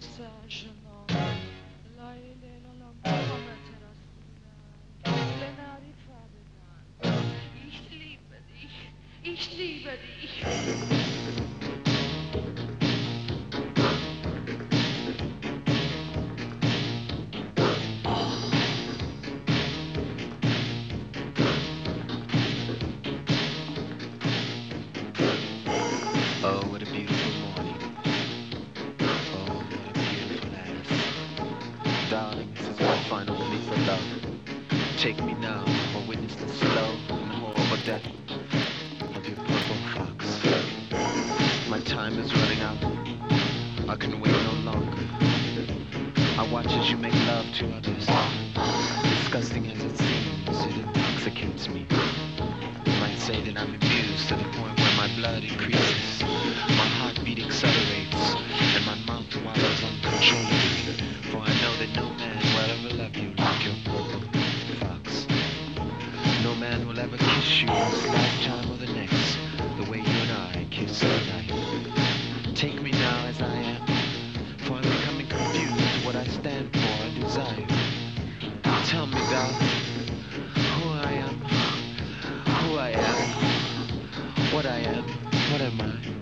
ساجنا لا إله إلا الله محمد رسول الله لنا رفادنا ich liebe dich. Oh, what a beautiful morning. Oh, what a beautiful ass. Darling, this is my final plea for love. Take me now, or witness the slow and horrible death of your purple fox. My time is running out. I can wait no longer. I watch as you make love to others. Disgusting as it seems, it intoxicates me. You might say that I'm abused to the point where my blood increases, my heartbeat accelerates, and my mouth wallows uncontrollably. For I know that no man will ever love you like your purple fox. No man will ever kiss you this lifetime or the next, the way you and I kiss tonight. Take me now as I am, for I'm becoming confused with what I stand for and desire. Tell me, darling, who I am, what I am, what am I?